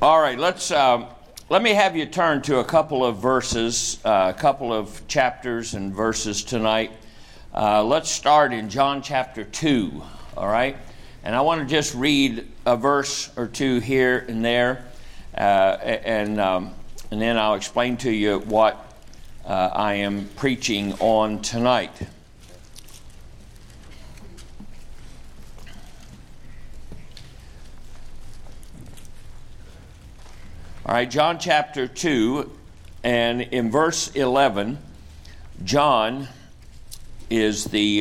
All right, let me have you turn to a couple of verses, a couple of chapters and verses tonight. Let's start in John chapter 2, all right? And I want to just read a verse or two here and there, and then I'll explain to you what I am preaching on tonight. All right, John chapter 2, and in verse 11, John is the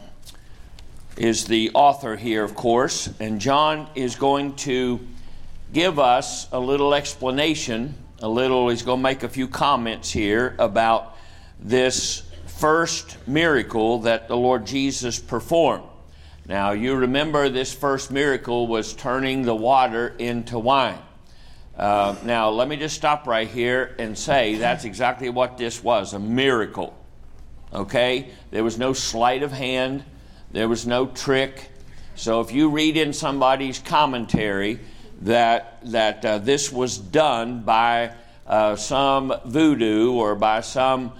author here, of course, and John is going to give us a little explanation, he's going to make a few comments here about this first miracle that the Lord Jesus performed. Now, you remember this first miracle was turning the water into wine. Now, let me just stop right here and say that's exactly what this was, a miracle. Okay? There was no sleight of hand. There was no trick. So if you read in somebody's commentary that this was done by some voodoo or by some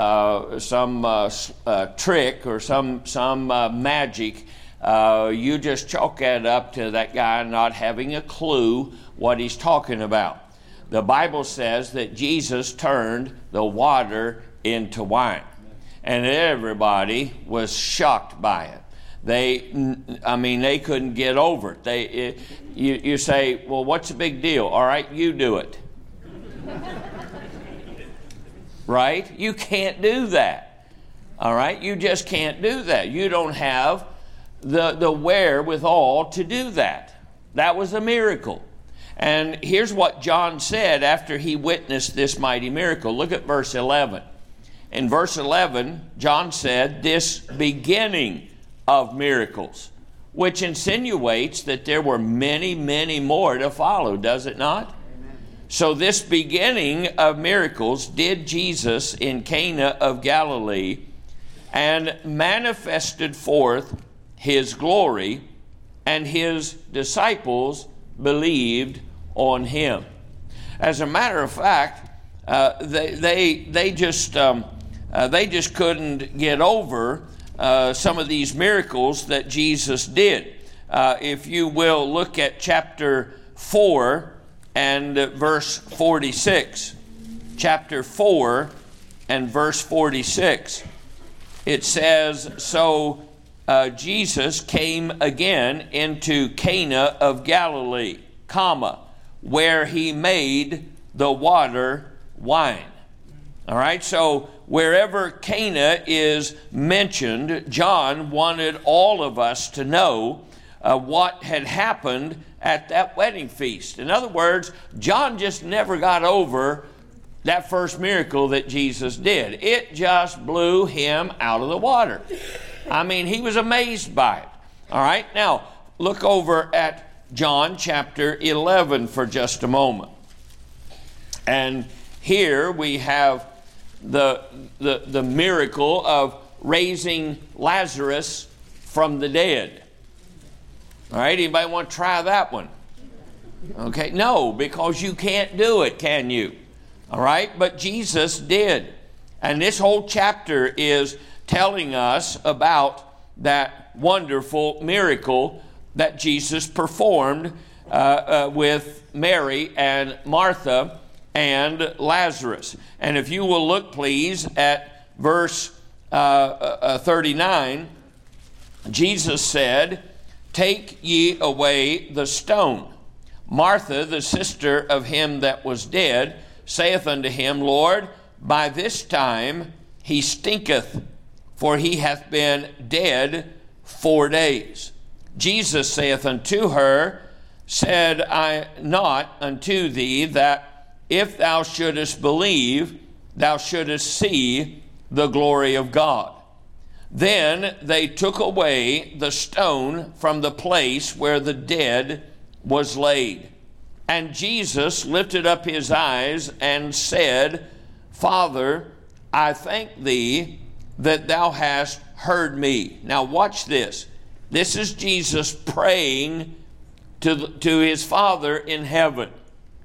trick or some magic, you just chalk that up to that guy not having a clue what he's talking about. The Bible says that Jesus turned the water into wine, and everybody was shocked by it. They couldn't get over it. You say, well, what's the big deal? All right, you do it. Right? You can't do that. All right? You just can't do that. You don't have the wherewithal to do that. That was a miracle. And here's what John said after he witnessed this mighty miracle. Look at verse 11. In verse 11, John said, this beginning of miracles, which insinuates that there were many, many more to follow, does it not? Amen. So this beginning of miracles did Jesus in Cana of Galilee, and manifested forth his glory, and his disciples believed on him. As a matter of fact, they just couldn't get over some of these miracles that Jesus did. If you will look at chapter 4 and verse 46. Chapter 4 and verse 46. It says, so Jesus came again into Cana of Galilee, where he made the water wine. All right, so wherever Cana is mentioned, John wanted all of us to know what had happened at that wedding feast. In other words, John just never got over that first miracle that Jesus did. It just blew him out of the water. I mean, he was amazed by it. All right, now look over at John chapter 11 for just a moment. And here we have the miracle of raising Lazarus from the dead. All right, anybody want to try that one? Okay, no, because you can't do it, can you? All right, but Jesus did. And this whole chapter is telling us about that wonderful miracle that Jesus performed with Mary and Martha and Lazarus. And if you will look, please, at verse 39, Jesus said, take ye away the stone. Martha, the sister of him that was dead, saith unto him, Lord, by this time he stinketh, for he hath been dead 4 days. Jesus saith unto her, said I not unto thee that if thou shouldest believe, thou shouldest see the glory of God? Then they took away the stone from the place where the dead was laid. And Jesus lifted up his eyes and said, Father, I thank thee that thou hast heard me. Now watch this. This is Jesus praying to his Father in heaven.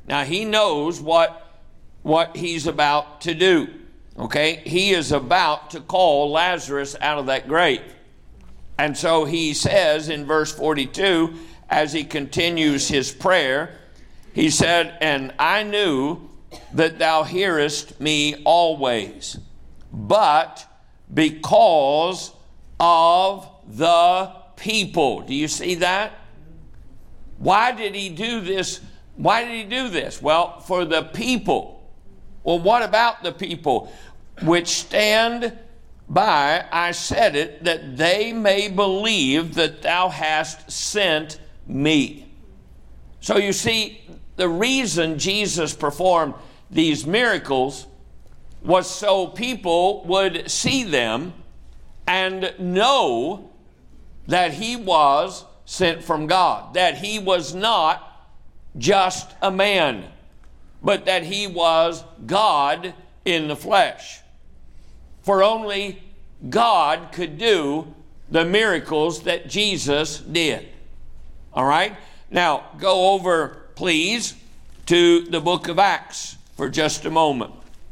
Now, he knows what he's about to do. Okay? He is about to call Lazarus out of that grave. And so he says in verse 42, as he continues his prayer, he said, "And I knew that thou hearest me always, but because of the people." Do you see that? Why did he do this? Why did he do this? Well, for the people. Well, what about the people? "Which stand by, I said it, that they may believe that thou hast sent me." So you see, the reason Jesus performed these miracles was so people would see them and know that he was sent from God, that he was not just a man, but that he was God in the flesh. For only God could do the miracles that Jesus did. All right? Now, go over, please, to the book of Acts for just a moment.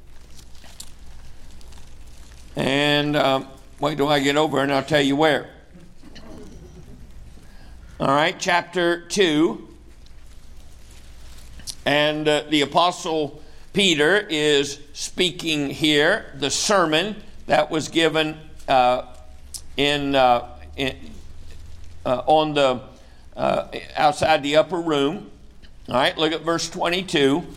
And wait till I get over and I'll tell you where. All right, chapter 2. And the Apostle Peter is speaking here, the sermon that was given on the outside the upper room. All right, look at verse 22.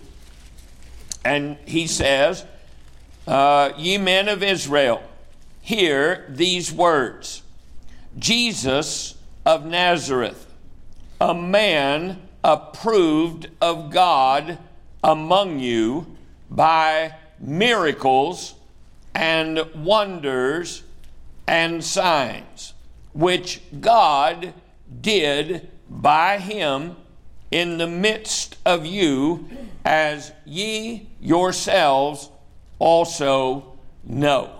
And he says, "Ye men of Israel, hear these words. Jesus of Nazareth, a man approved of God among you by miracles and wonders and signs, which God did by him in the midst of you, as ye yourselves also know."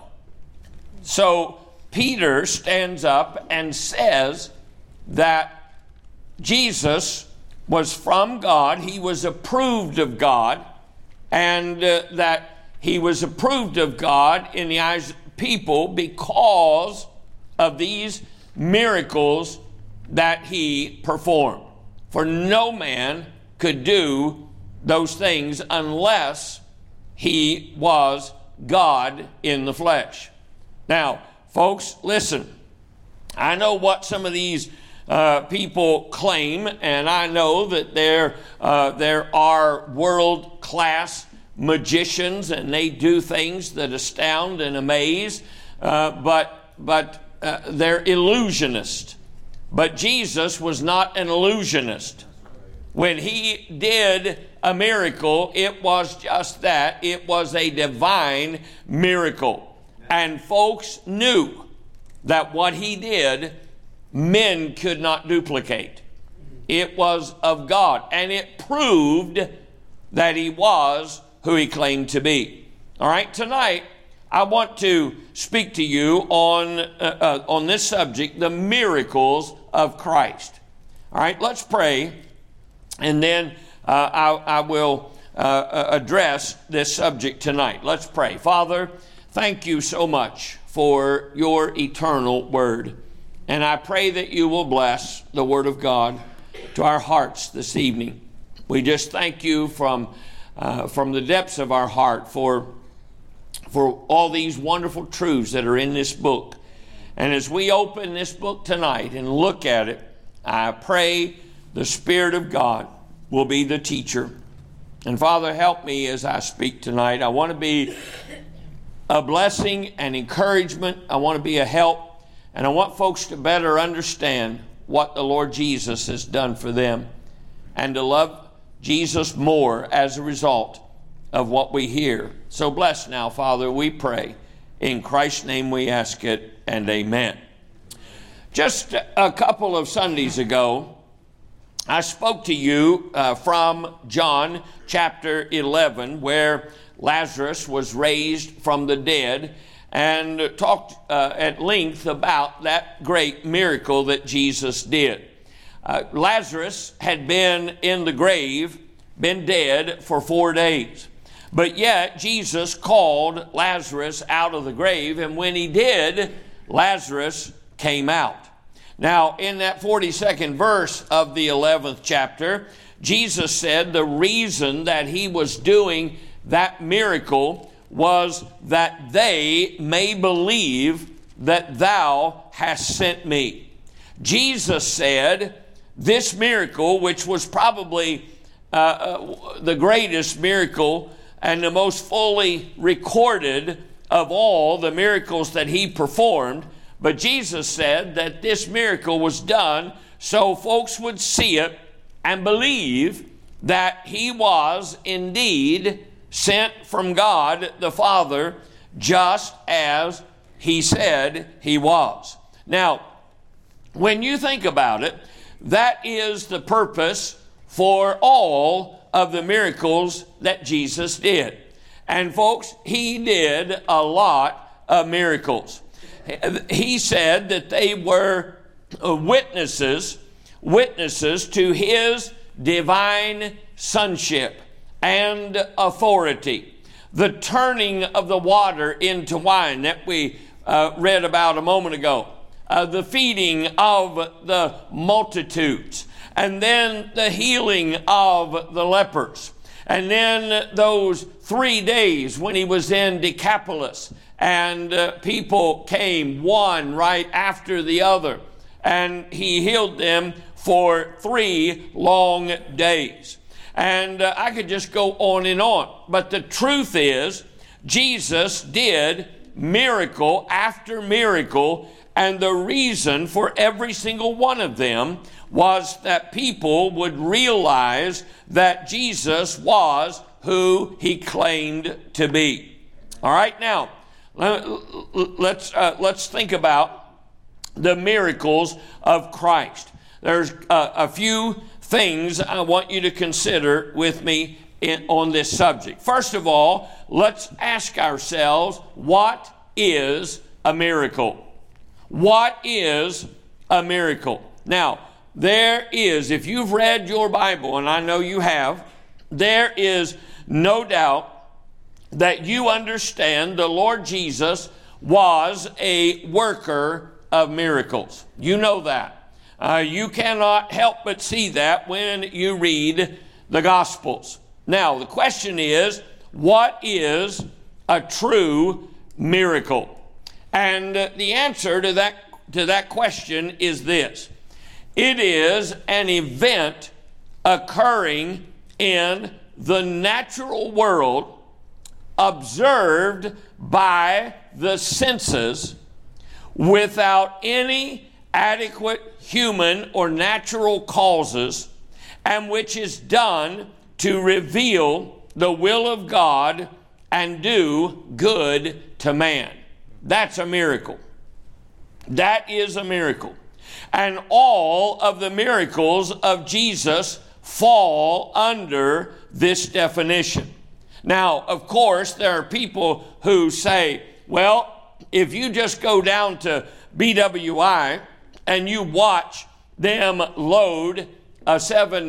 So Peter stands up and says that Jesus was from God, he was approved of God, and that he was approved of God in the eyes of people because of these miracles that he performed. For no man could do those things unless he was God in the flesh. Now, folks, listen. I know what some of these people claim, and I know that there are world-class magicians, and they do things that astound and amaze, but they're illusionists. But Jesus was not an illusionist. When he did a miracle, it was just that. It was a divine miracle. And folks knew that what he did, men could not duplicate. It was of God, and it proved that he was who he claimed to be. All right, tonight I want to speak to you on this subject, the miracles of Christ. All right, let's pray, and then I will address this subject tonight. Let's pray. Father, thank you so much for your eternal word. And I pray that you will bless the word of God to our hearts this evening. We just thank you from the depths of our heart for all these wonderful truths that are in this book. And as we open this book tonight and look at it, I pray the Spirit of God will be the teacher. And Father, help me as I speak tonight. I want to be a blessing and encouragement. I want to be a help. And I want folks to better understand what the Lord Jesus has done for them and to love Jesus more as a result of what we hear. So bless now, Father, we pray. In Christ's name we ask it, and amen. Just a couple of Sundays ago, I spoke to you from John chapter 11, where Lazarus was raised from the dead, and talked at length about that great miracle that Jesus did. Lazarus had been in the grave been dead for 4 days. But yet Jesus called Lazarus out of the grave, and when he did, Lazarus came out. Now, in that 42nd verse of the 11th chapter, Jesus said the reason that he was doing that miracle was that they may believe that thou hast sent me. Jesus said this miracle, which was probably the greatest miracle and the most fully recorded of all the miracles that he performed, but Jesus said that this miracle was done so folks would see it and believe that he was indeed sent from God the Father, just as he said he was. Now, when you think about it, that is the purpose for all of the miracles that Jesus did. And folks, he did a lot of miracles. He said that they were witnesses to his divine sonship and authority. The turning of the water into wine that we read about a moment ago. The feeding of the multitudes. And then the healing of the lepers. And then those 3 days when he was in Decapolis. And people came one right after the other. And he healed them for 3 long days. And I could just go on and on. But the truth is, Jesus did miracle after miracle. And the reason for every single one of them was that people would realize that Jesus was who he claimed to be. All right, now, let's think about the miracles of Christ. There's a few things I want you to consider with me on this subject. First of all, let's ask ourselves, what is a miracle? What is a miracle? Now, there is, if you've read your Bible, and I know you have, there is no doubt that you understand the Lord Jesus was a worker of miracles. You know that. You cannot help but see that when you read the Gospels. Now, the question is, what is a true miracle? And the answer to that question is this. It is an event occurring in the natural world, observed by the senses, without any adequate human or natural causes, and which is done to reveal the will of God and do good to man. That's a miracle. That is a miracle. And all of the miracles of Jesus fall under this definition. Now, of course, there are people who say, well, if you just go down to BWI and you watch them load a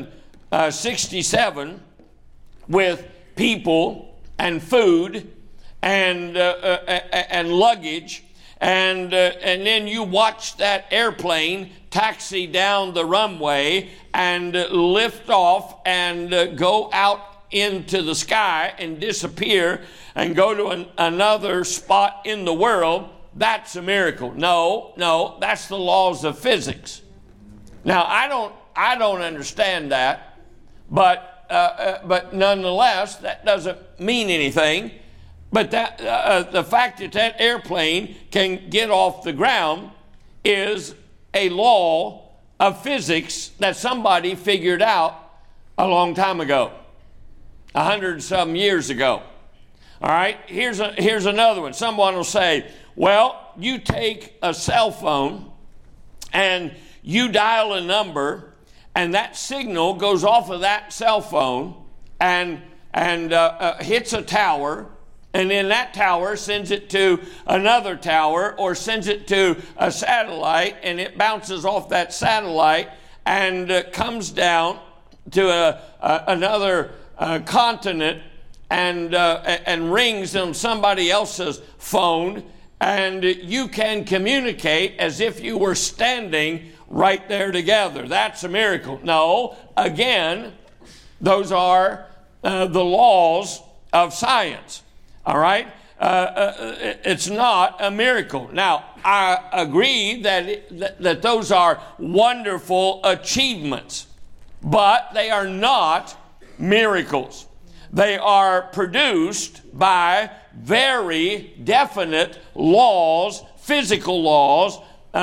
767 with people and food and luggage, and then you watch that airplane taxi down the runway and lift off and go out into the sky and disappear and go to another spot in the world, that's a miracle. No, that's the laws of physics. Now, I don't understand that, but nonetheless, that doesn't mean anything. But that the fact that airplane can get off the ground is a law of physics that somebody figured out a long time ago, 100-some years ago. All right, here's another one. Someone will say, well, you take a cell phone and you dial a number, and that signal goes off of that cell phone and hits a tower. And then that tower sends it to another tower or sends it to a satellite, and it bounces off that satellite and comes down to another continent and rings on somebody else's phone, and you can communicate as if you were standing right there together. That's a miracle. No, again, those are the laws of science. All right? It's not a miracle. Now, I agree that those are wonderful achievements, but they are not miracles. They are produced by very definite laws, physical laws,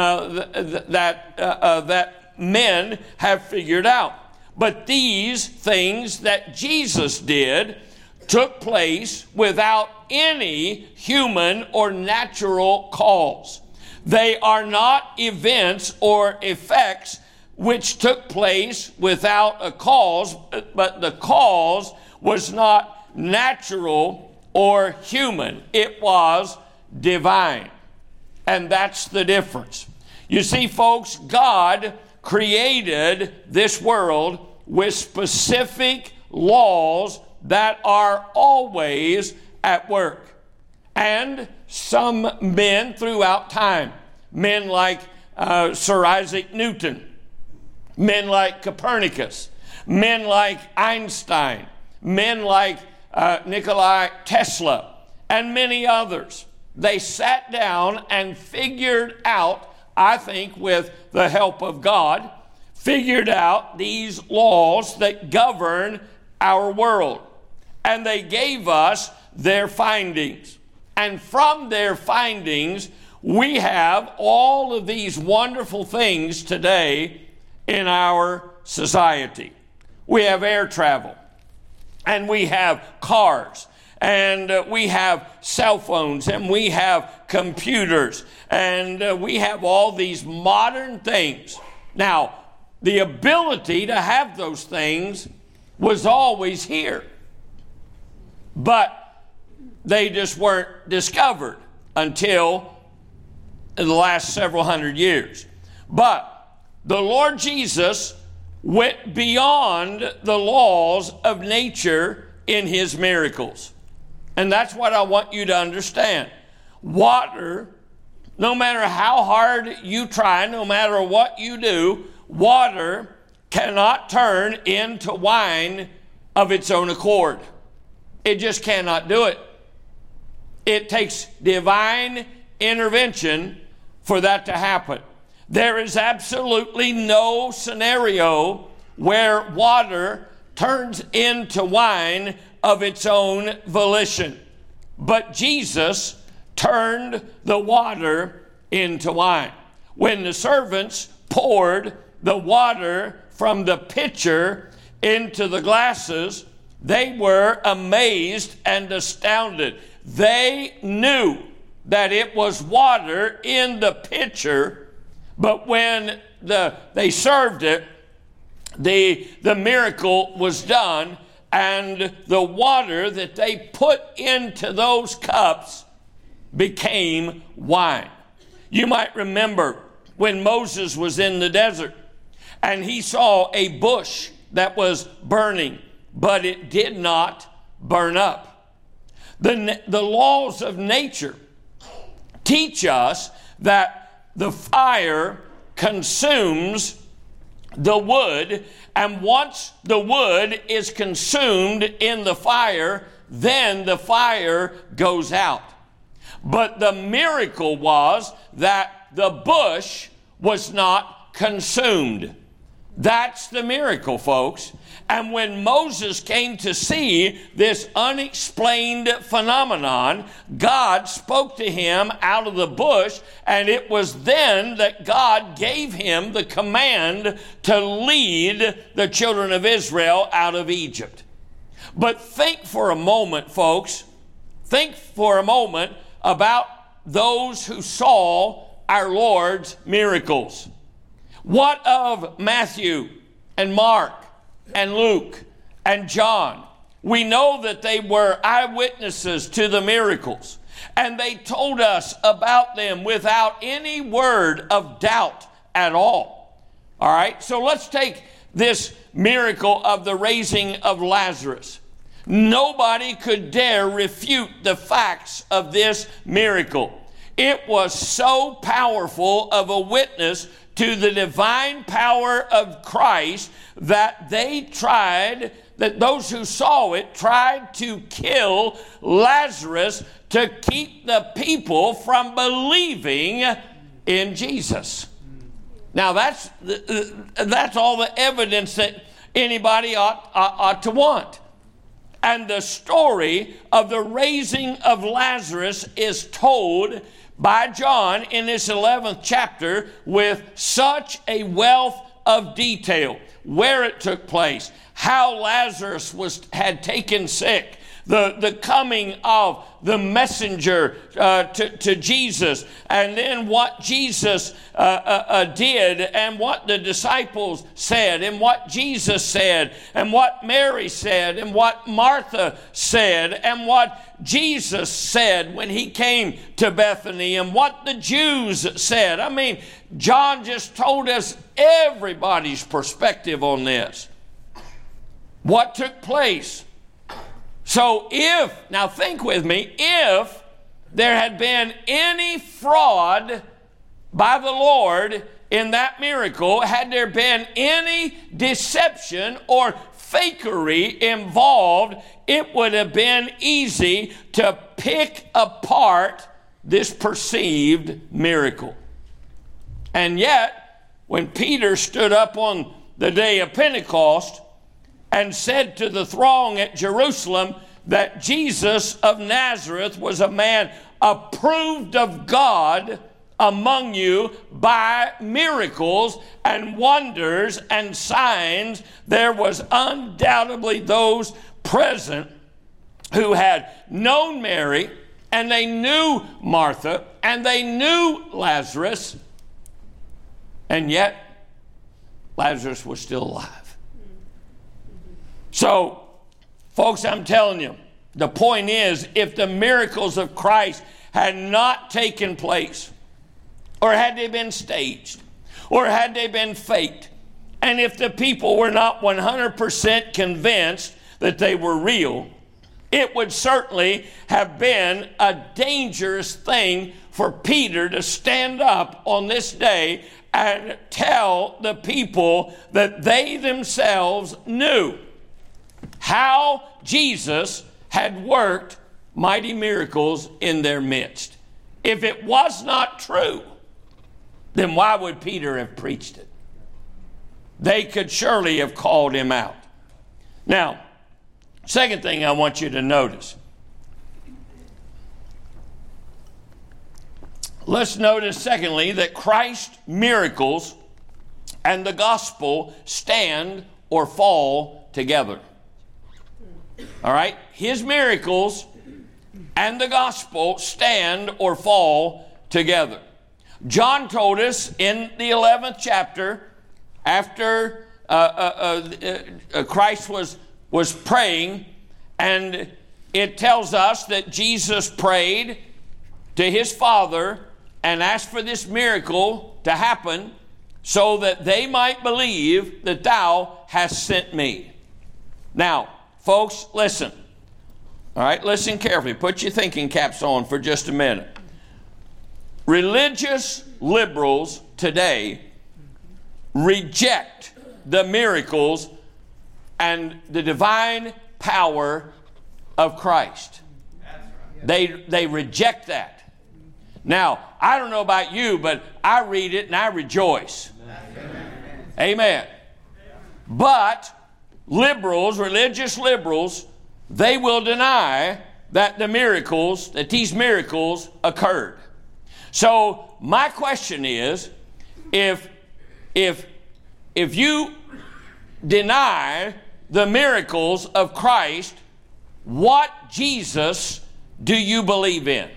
that men have figured out. But these things that Jesus did took place without any human or natural cause. They are not events or effects which took place without a cause, but the cause was not natural or human. It was divine. And that's the difference. You see, folks, God created this world with specific laws that are always at work. And some men throughout time, men like Sir Isaac Newton, men like Copernicus, men like Einstein, men like Nikola Tesla, and many others, they sat down and figured out, I think with the help of God, figured out these laws that govern our world. And they gave us their findings. And from their findings, we have all of these wonderful things today in our society. We have air travel, and we have cars, and we have cell phones, and we have computers, and we have all these modern things. Now, the ability to have those things was always here, but they just weren't discovered until in the last several hundred years. But the Lord Jesus went beyond the laws of nature in his miracles. And that's what I want you to understand. Water, no matter how hard you try, no matter what you do, water cannot turn into wine of its own accord. It just cannot do it. It takes divine intervention for that to happen. There is absolutely no scenario where water turns into wine of its own volition. But Jesus turned the water into wine. When the servants poured the water from the pitcher into the glasses, they were amazed and astounded. They knew that it was water in the pitcher, but when they served it, the miracle was done, and the water that they put into those cups became wine. You might remember when Moses was in the desert and he saw a bush that was burning, but it did not burn up. The laws of nature teach us that the fire consumes the wood, and once the wood is consumed in the fire, then the fire goes out. But the miracle was that the bush was not consumed. That's the miracle, folks. And when Moses came to see this unexplained phenomenon, God spoke to him out of the bush, and it was then that God gave him the command to lead the children of Israel out of Egypt. But think for a moment, folks, think for a moment about those who saw our Lord's miracles. What of Matthew and Mark and Luke and John? We know that they were eyewitnesses to the miracles, and they told us about them without any word of doubt at all. All right, so let's take this miracle of the raising of Lazarus. Nobody could dare refute the facts of this miracle. It was so powerful of a witness to the divine power of Christ that those who saw it tried to kill Lazarus to keep the people from believing in Jesus. Now that's all the evidence that anybody ought to want. And the story of the raising of Lazarus is told by John in this 11th chapter with such a wealth of detail. Where it took place, how Lazarus had taken sick, the coming of the messenger to Jesus, and then what Jesus did, and what the disciples said, and what Jesus said, and what Mary said, and what Martha said, and what Jesus said when he came to Bethany, and what the Jews said. I mean, John just told us everybody's perspective on this. What took place. So now think with me, if there had been any fraud by the Lord in that miracle, had there been any deception or fakery involved, it would have been easy to pick apart this perceived miracle. And yet, when Peter stood up on the day of Pentecost and said to the throng at Jerusalem that Jesus of Nazareth was a man approved of God among you by miracles and wonders and signs, there was undoubtedly those present who had known Mary, and they knew Martha, and they knew Lazarus, and yet Lazarus was still alive. So, folks, I'm telling you, the point is, if the miracles of Christ had not taken place, or had they been staged, or had they been faked, and if the people were not 100% convinced that they were real, it would certainly have been a dangerous thing for Peter to stand up on this day and tell the people that they themselves knew how Jesus had worked mighty miracles in their midst. If it was not true, then why would Peter have preached it? They could surely have called him out. Now, second thing I want you to notice. Let's notice, secondly, that Christ's miracles and the gospel stand or fall together. All right? His miracles and the gospel stand or fall together. John told us in the 11th chapter, after Christ was praying, and it tells us that Jesus prayed to his Father and asked for this miracle to happen so that they might believe that thou hast sent me. Now, folks, listen. All right, listen carefully. Put your thinking caps on for just a minute. Religious liberals today reject the miracles and the divine power of Christ. They reject that. Now, I don't know about you, but I read it and I rejoice. Amen. But liberals, religious liberals, they will deny that these miracles occurred. So my question is, if you deny the miracles of Christ, what Jesus do you believe in?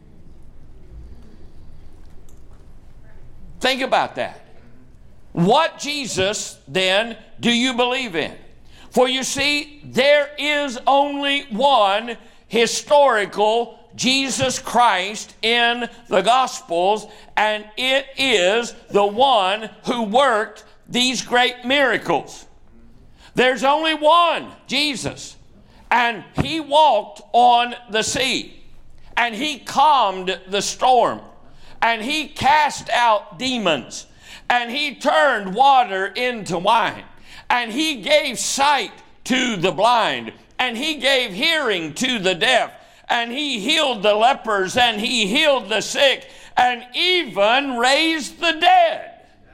Think about that. What Jesus, then, do you believe in? For you see, there is only one historical Jesus Christ in the Gospels, and it is the one who worked these great miracles. There's only one Jesus. And he walked on the sea, and he calmed the storm, and he cast out demons, and he turned water into wine, and he gave sight to the blind, and he gave hearing to the deaf, and he healed the lepers, and he healed the sick, and even raised the dead.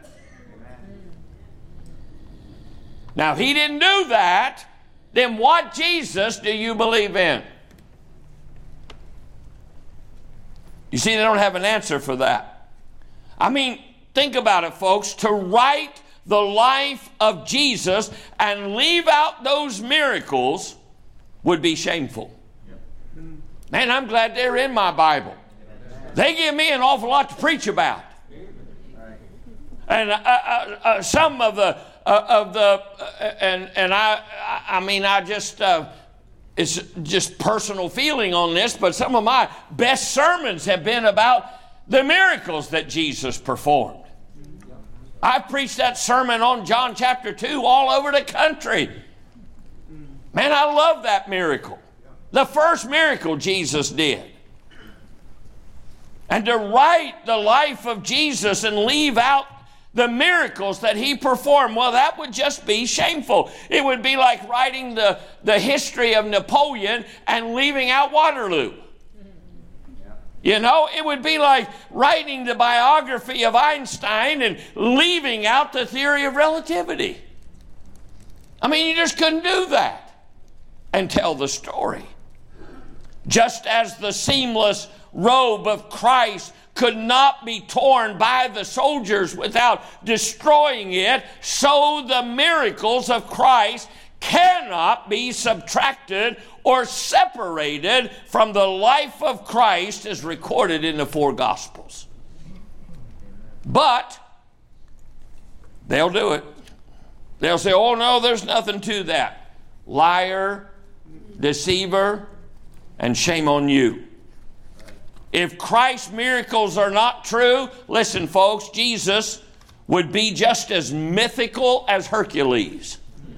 Now, if he didn't do that, then what Jesus do you believe in? You see, they don't have an answer for that. I mean, think about it, folks. To write the life of Jesus and leave out those miracles would be shameful. Man, I'm glad they're in my Bible. They give me an awful lot to preach about. And some of the it's just personal feeling on this, but some of my best sermons have been about the miracles that Jesus performed. I preached that sermon on John chapter 2 all over the country. Man, I love that miracle. The first miracle Jesus did. And to write the life of Jesus and leave out the miracles that he performed, well, that would just be shameful. It would be like writing the history of Napoleon and leaving out Waterloo. You know, it would be like writing the biography of Einstein and leaving out the theory of relativity. I mean, you just couldn't do that and tell the story. Just as the seamless robe of Christ could not be torn by the soldiers without destroying it, so the miracles of Christ cannot be subtracted or separated from the life of Christ as recorded in the four Gospels. But they'll do it. They'll say, oh no, there's nothing to that. Liar, deceiver, and shame on you. If Christ's miracles are not true, listen folks, Jesus would be just as mythical as Hercules.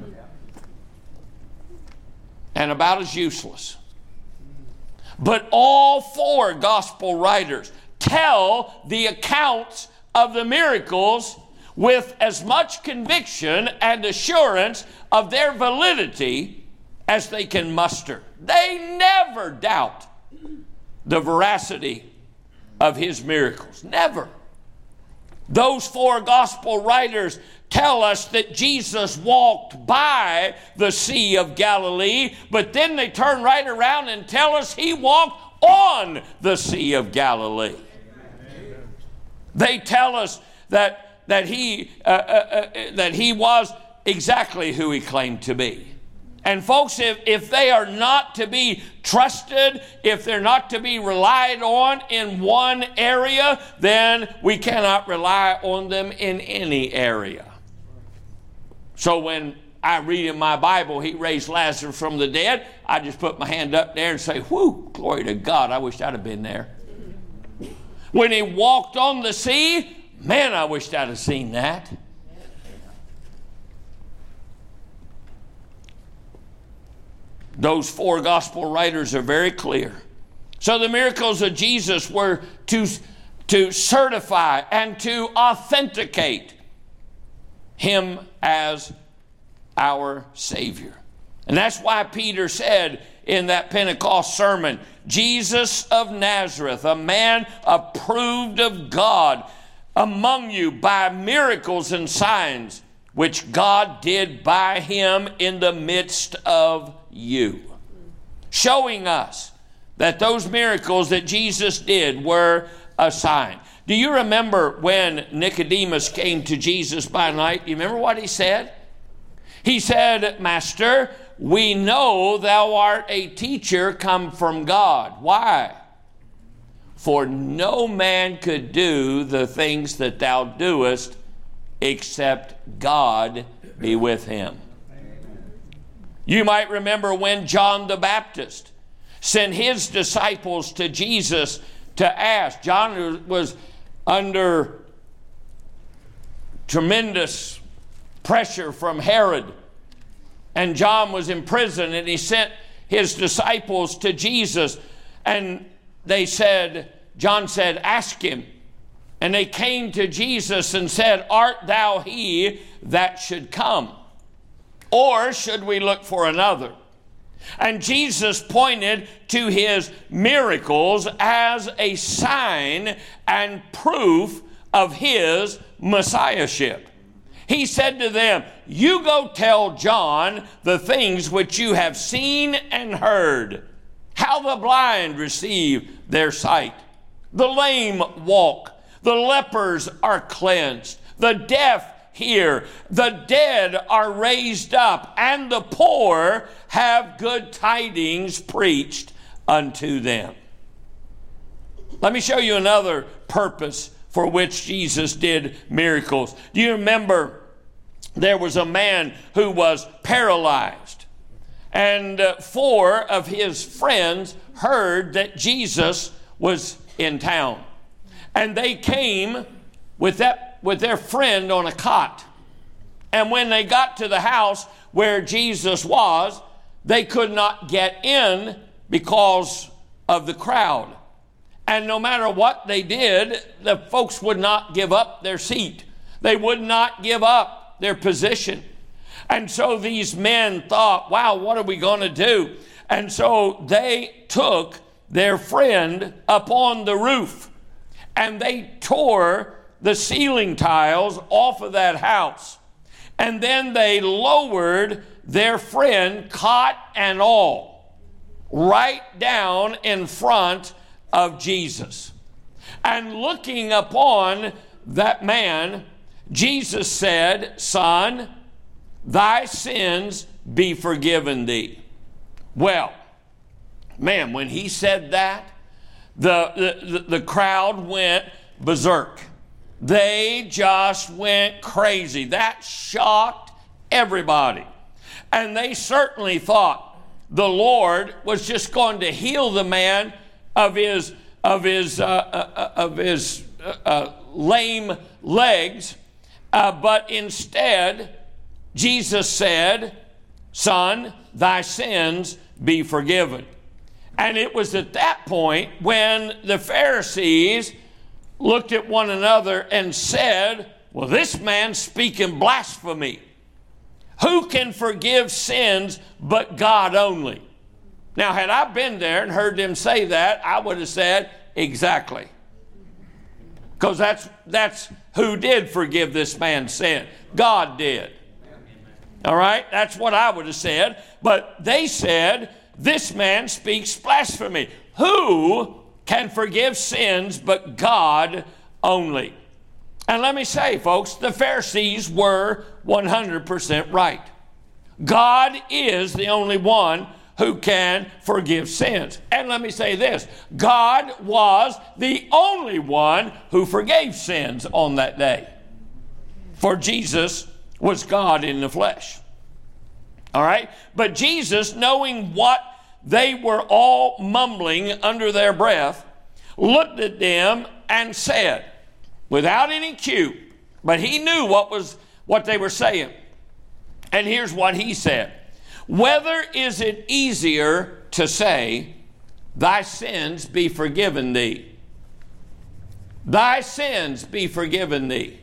And about as useless. But all four gospel writers tell the accounts of the miracles with as much conviction and assurance of their validity as they can muster. They never doubt the veracity of his miracles. Never. Those four gospel writers tell us that Jesus walked by the Sea of Galilee, but then they turn right around and tell us he walked on the Sea of Galilee. They tell us that he was exactly who he claimed to be. And folks, if they are not to be trusted, if they're not to be relied on in one area, then we cannot rely on them in any area. So when I read in my Bible, he raised Lazarus from the dead, I just put my hand up there and say, whew, glory to God, I wish I'd have been there. When he walked on the sea, man, I wished I'd have seen that. Those four gospel writers are very clear. So the miracles of Jesus were to certify and to authenticate him as our Savior. And that's why Peter said in that Pentecost sermon, Jesus of Nazareth, a man approved of God among you by miracles and signs, which God did by him in the midst of you. Showing us that those miracles that Jesus did were a sign. Do you remember when Nicodemus came to Jesus by night? You remember what he said? He said, Master, we know thou art a teacher come from God. Why? For no man could do the things that thou doest except God be with him. You might remember when John the Baptist sent his disciples to Jesus to ask. John was under tremendous pressure from Herod, and John was in prison, and he sent his disciples to Jesus, and they said, John said, ask him. And they came to Jesus and said, art thou he that should come? Or should we look for another? And Jesus pointed to his miracles as a sign and proof of his messiahship. He said to them, you go tell John the things which you have seen and heard, how the blind receive their sight, the lame walk, the lepers are cleansed, the deaf hear, the dead are raised up, and the poor have good tidings preached unto them. Let me show you another purpose for which Jesus did miracles. Do you remember there was a man who was paralyzed, and 4 of his friends heard that Jesus was in town, and they came with their friend on a cot. And when they got to the house where Jesus was, they could not get in because of the crowd. And no matter what they did, the folks would not give up their seat. They would not give up their position. And so these men thought, wow, what are we going to do? And so they took their friend up on the roof, and they tore the ceiling tiles off of that house. And then they lowered their friend, cot and all, right down in front of Jesus. And looking upon that man, Jesus said, son, thy sins be forgiven thee. Well, man, when he said that, the crowd went berserk. They just went crazy. That shocked everybody. And they certainly thought the Lord was just going to heal the man of his lame legs. But instead, Jesus said, son, thy sins be forgiven. And it was at that point when the Pharisees looked at one another and said, well, this man's speaking blasphemy. Who can forgive sins but God only? Now, had I been there and heard them say that, I would have said, exactly. Because that's who did forgive this man's sin. God did. All right? That's what I would have said. But they said, this man speaks blasphemy. Who can forgive sins but God only? And let me say, folks, the Pharisees were 100% right. God is the only one who can forgive sins. And let me say this, God was the only one who forgave sins on that day. For Jesus was God in the flesh. All right? But Jesus, knowing what they were all mumbling under their breath, looked at them and said, without any cue, but he knew what they were saying. And here's what he said. Whether is it easier to say, thy sins be forgiven thee? Thy sins be forgiven thee.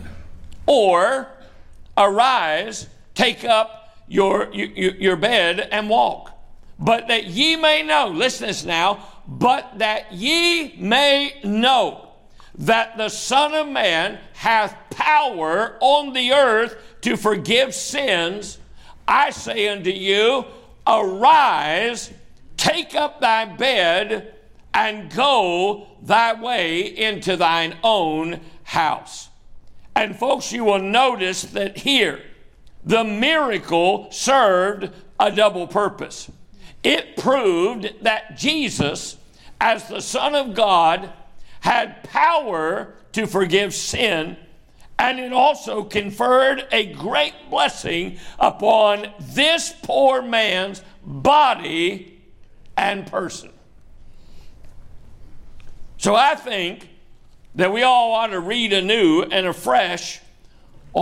Or arise, take up your bed and walk. But that ye may know, listen to this now, but that ye may know that the Son of Man hath power on the earth to forgive sins, I say unto you, arise, take up thy bed, and go thy way into thine own house. And folks, you will notice that here, the miracle served a double purpose. It proved that Jesus, as the Son of God, had power to forgive sin, and it also conferred a great blessing upon this poor man's body and person. So I think that we all ought to read anew and afresh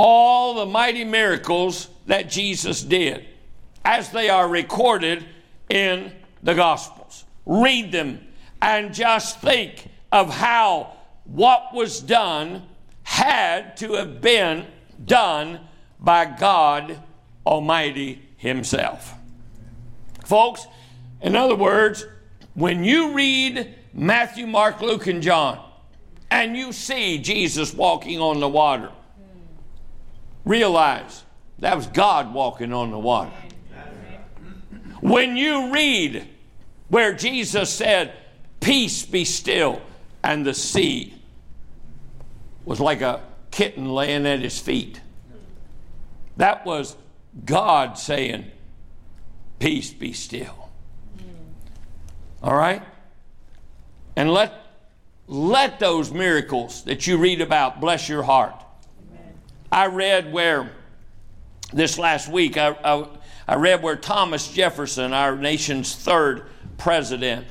all the mighty miracles that Jesus did, as they are recorded in the Gospels. Read them and just think of how what was done had to have been done by God Almighty Himself. Folks, in other words, when you read Matthew, Mark, Luke, and John, and you see Jesus walking on the water, realize that was God walking on the water. When you read where Jesus said, "Peace, be still," and the sea was like a kitten laying at His feet, that was God saying, "Peace, be still." All right? And let those miracles that you read about bless your heart. Amen. I read where, this last week, I read where Thomas Jefferson, our nation's third president,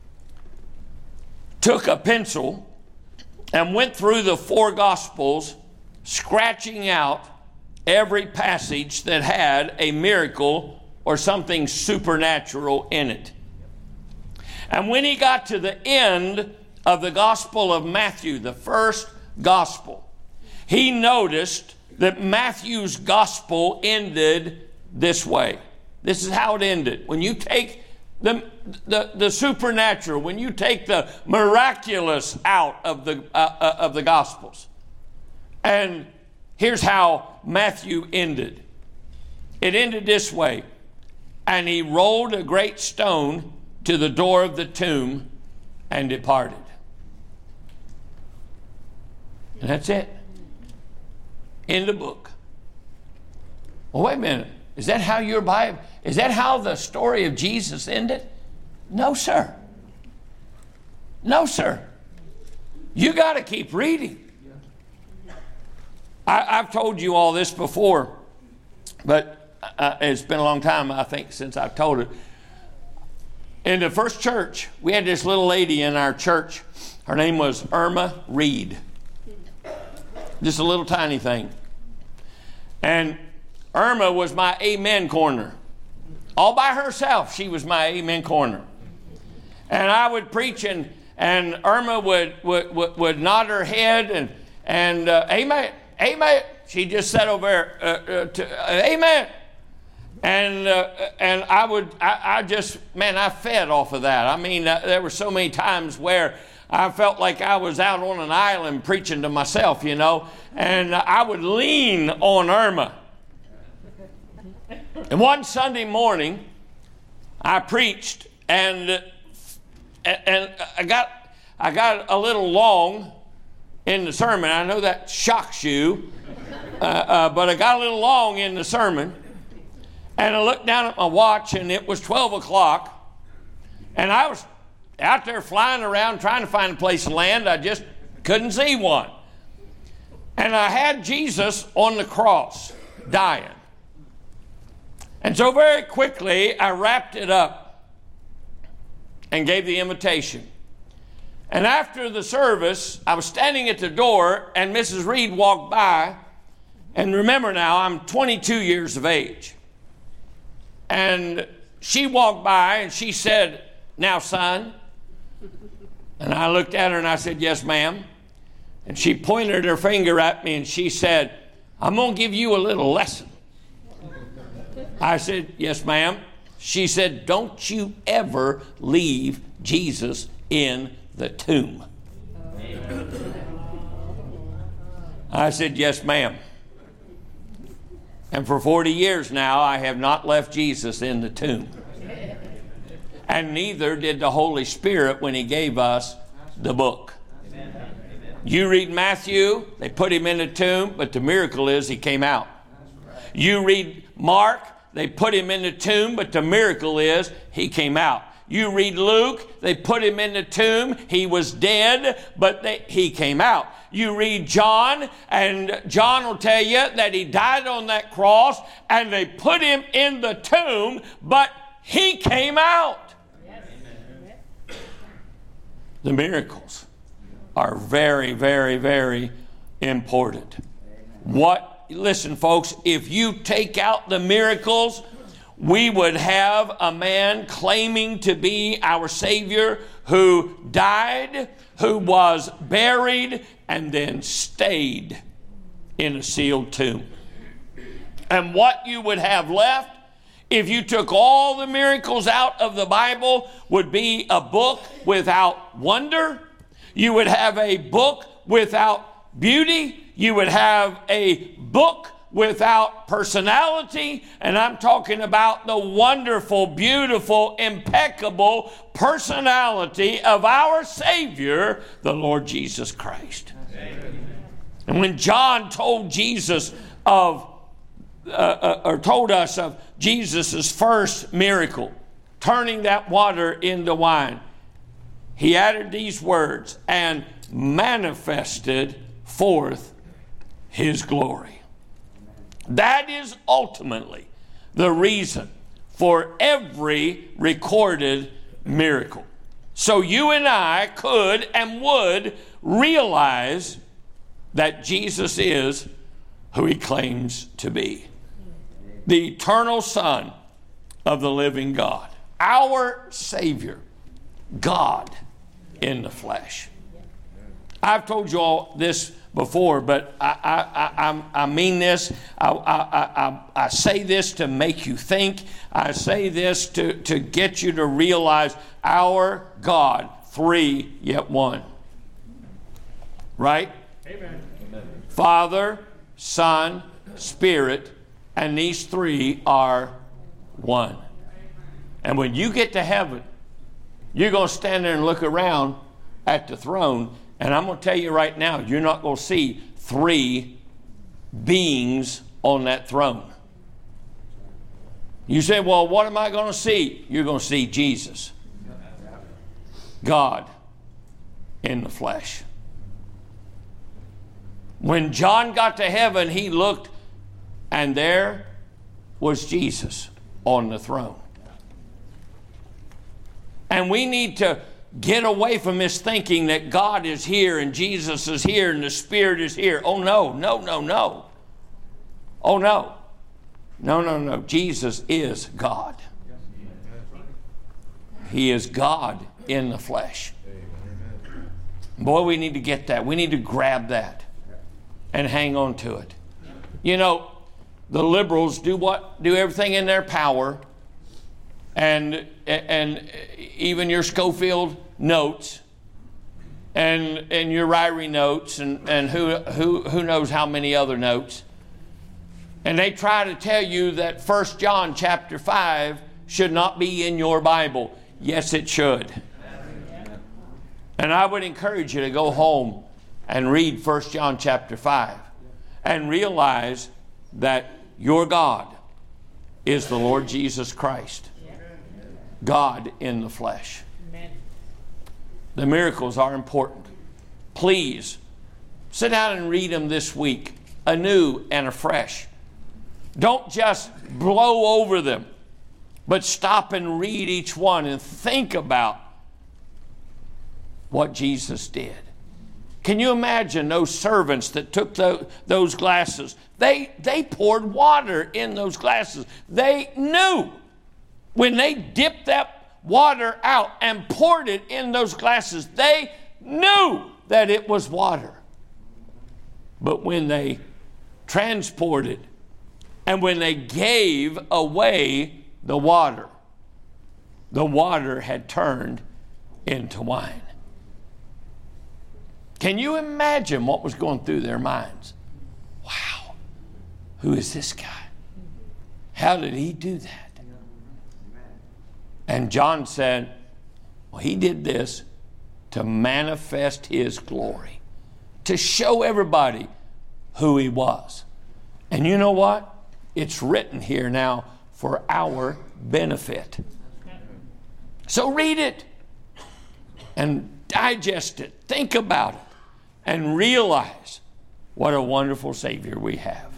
took a pencil and went through the 4 Gospels, scratching out every passage that had a miracle or something supernatural in it. And when he got to the end of the Gospel of Matthew, the first Gospel, he noticed that Matthew's Gospel ended this way. This is how it ended. When you take the supernatural, when you take the miraculous out of the Gospels, and here's how Matthew ended. It ended this way: "And he rolled a great stone to the door of the tomb and departed." And that's it. In the book. Well, wait a minute. Is that how your Bible, is that how the story of Jesus ended? No, sir. No, sir. You got to keep reading. I've told you all this before, but it's been a long time, I think, since I've told it. In the first church, we had this little lady in our church. Her name was Irma Reed. Just a little tiny thing. And Irma was my amen corner. All by herself, she was my amen corner. And I would preach, and Irma would nod her head and amen, amen. She just sat over there, amen. And I fed off of that. I mean, there were so many times where I felt like I was out on an island preaching to myself, you know, and I would lean on Irma. And one Sunday morning, I preached, and I got a little long in the sermon. I know that shocks you, but I got a little long in the sermon. And I looked down at my watch, and it was 12 o'clock. And I was out there flying around trying to find a place to land. I just couldn't see one. And I had Jesus on the cross, dying. And so very quickly, I wrapped it up and gave the invitation. And after the service, I was standing at the door, and Mrs. Reed walked by. And remember now, I'm 22 years of age. And she walked by and she said, "Now, son." And I looked at her and I said, "Yes, ma'am." And she pointed her finger at me and she said, "I'm going to give you a little lesson." I said, "Yes, ma'am." She said, "Don't you ever leave Jesus in the tomb." I said, "Yes, ma'am." And for 40 years now, I have not left Jesus in the tomb. And neither did the Holy Spirit when He gave us the book. You read Matthew, they put Him in the tomb, but the miracle is He came out. You read Mark, they put Him in the tomb, but the miracle is He came out. You read Luke, they put Him in the tomb, He was dead, but He came out. You read John, and John will tell you that He died on that cross, and they put Him in the tomb, but He came out. Yes. The miracles are very, very, very important. Listen, folks, if you take out the miracles, we would have a man claiming to be our Savior who died, who was buried, and then stayed in a sealed tomb. And what you would have left, if you took all the miracles out of the Bible, would be a book without wonder. You would have a book without beauty. You would have a book without personality. And I'm talking about the wonderful, beautiful, impeccable personality of our Savior, the Lord Jesus Christ. Amen. And when John told Jesus of or told us of Jesus' first miracle, turning that water into wine, he added these words, and manifested forth his glory. That is ultimately the reason for every recorded miracle. So you and I could and would realize that Jesus is who he claims to be. The eternal Son of the living God. Our Savior. God in the flesh. I've told you all this before, but I mean this. I say this to make you think. I say this to get you to realize our God, three yet one. Right? Amen. Father, Son, Spirit, and these three are one. And when you get to heaven, you're going to stand there and look around at the throne, and I'm going to tell you right now, you're not going to see three beings on that throne. You say, well, what am I going to see? You're going to see Jesus, God in the flesh. When John got to heaven, he looked, and there was Jesus on the throne. And we need to get away from this thinking that God is here and Jesus is here and the Spirit is here. Oh, no, no, no, no. Oh, no. No, no, no. Jesus is God. He is God in the flesh. Boy, we need to get that. We need to grab that and hang on to it. You know, the liberals do everything in their power, and even your Schofield notes and your Ryrie notes and who knows how many other notes. And they try to tell you that 1 John chapter 5 should not be in your Bible. Yes, it should. And I would encourage you to go home and read 1 John chapter 5 and realize that your God is the Lord Jesus Christ. God in the flesh. The miracles are important. Please sit down and read them this week, anew and afresh. Don't just blow over them, but stop and read each one and think about what Jesus did. Can you imagine those servants that took those glasses? They poured water in those glasses. They knew when they dipped that water out and poured it in those glasses, they knew that it was water. But when they transported and when they gave away the water had turned into wine. Can you imagine what was going through their minds? Wow, who is this guy? How did he do that? And John said, well, he did this to manifest his glory, to show everybody who he was. And you know what? It's written here now for our benefit. So read it and digest it, think about it, and realize what a wonderful Savior we have.